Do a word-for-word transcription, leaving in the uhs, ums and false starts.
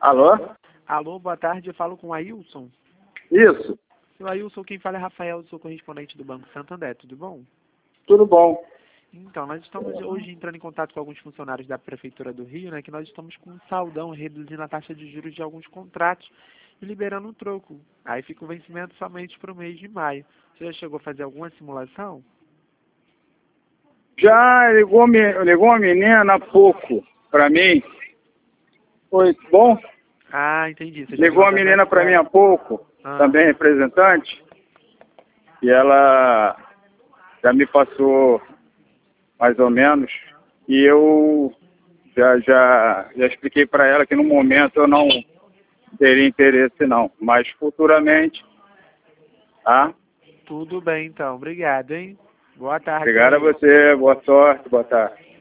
Alô? Alô, boa tarde, eu falo com o Ailson. Isso, Seu Ailson, quem fala é Rafael, sou correspondente do Banco Santander, tudo bom? tudo bom. Então, nós estamos hoje entrando em contato com alguns funcionários da Prefeitura do Rio, né, que nós estamos com um saldão reduzindo a taxa de juros de alguns contratos e liberando um troco. Aí fica o vencimento somente para o mês de maio. Você já chegou a fazer alguma simulação? Já ligou, me- ligou uma menina há pouco para mim. Foi bom? Ah, entendi. Você já Ligou viu uma menina através para mim dela? há pouco, Ah, também representante, e ela já me passou mais ou menos, e eu já, já, já expliquei para ela que no momento eu não teria interesse não, mas futuramente, tá? tudo bem então. Obrigado, hein? Boa tarde, seu Obrigado a Ailson. você, boa sorte, boa tarde.